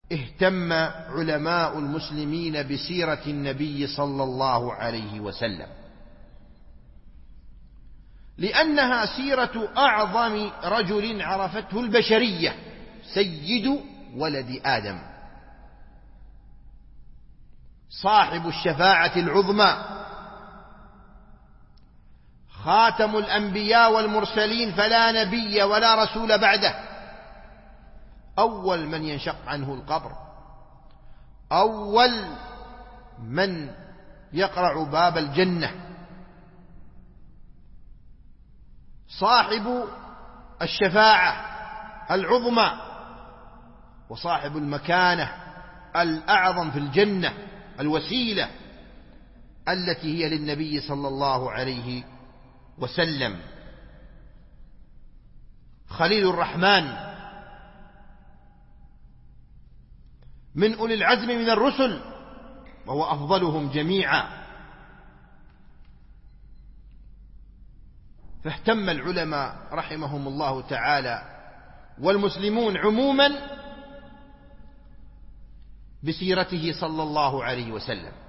اهتم علماء المسلمين بسيرة النبي صلى الله عليه وسلم، لأنها سيرة أعظم رجل عرفته البشرية، سيد ولد آدم، صاحب الشفاعة العظمى، خاتم الأنبياء والمرسلين، فلا نبي ولا رسول بعده، أول من ينشق عنه القبر، أول من يقرع باب الجنة، صاحب الشفاعة العظمى، وصاحب المكانة الأعظم في الجنة، الوسيلة التي هي للنبي صلى الله عليه وسلم، خليل الرحمن، من أولي العزم من الرسل، وهو أفضلهم جميعا. فاهتم العلماء رحمهم الله تعالى والمسلمون عموما بسيرته صلى الله عليه وسلم.